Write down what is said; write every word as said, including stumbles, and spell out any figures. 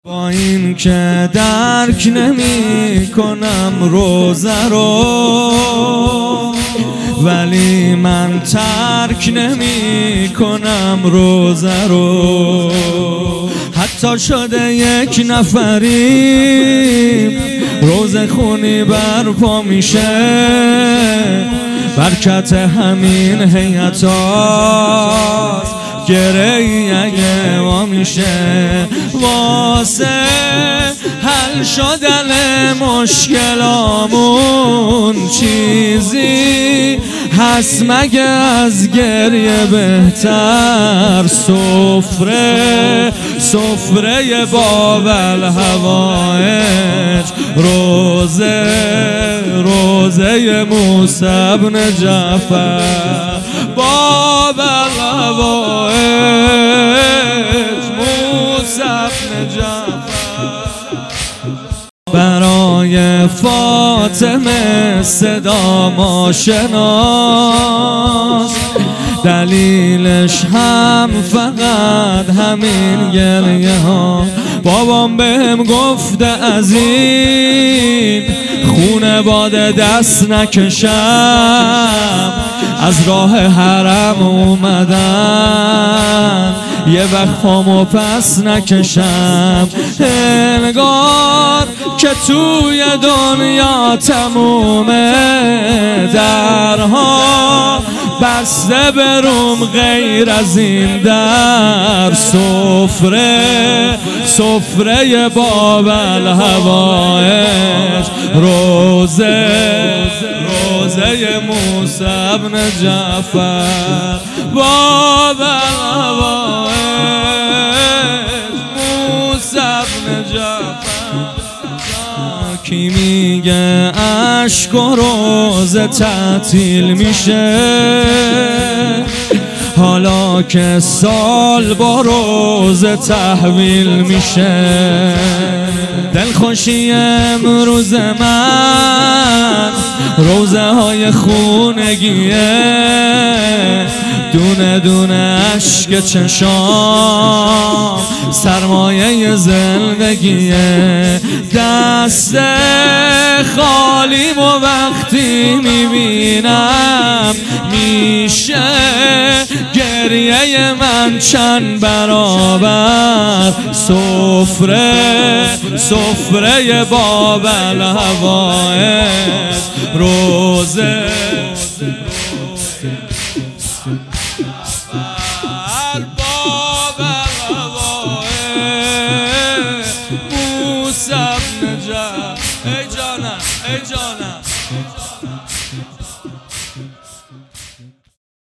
با این که درک نمی کنم روزه رو، ولی من ترک نمی کنم روزه رو. حتی شده یک نفریم روزه خونی برپا میشه، برکت همین هیئت هاست گریه ما میشه. واسه حل شدن مشکلامون چیزی هست مگه از گریه بهتر؟ سفره سفره باب الحوائج، روزه روزه موسی بن جعفر، باب الحوائج موسی بن جعفر. برای فاطمه صدا ما شناس، دلیلش هم فقط همین گریه ها. بابام بهم گفته از این خونه باده دست نکشم، از راه حرم اومدن یه وقت پامو پس نکشم. انگار که توی دنیا تمومه درها بسته بروم غیر از این در. سفره سفره باب الحوائج، روزه روزه موسی بن جعفر، باب الحوائج موسی بن جعفر. کی میگه عشق و روزه تعطیل میشه، حالا که سال با روزه تحویل میشه. دلخوشی امروز من روزه های خونگیه، دونه دونه اشک چشام سرمایه زندگیه. دست خالیم و وقتی میبینم میشه گریه من چند برابر. سفره سفره باب الحوائج، روزه باب الحوائج موسی بن جعفر. ای جانم ای جانم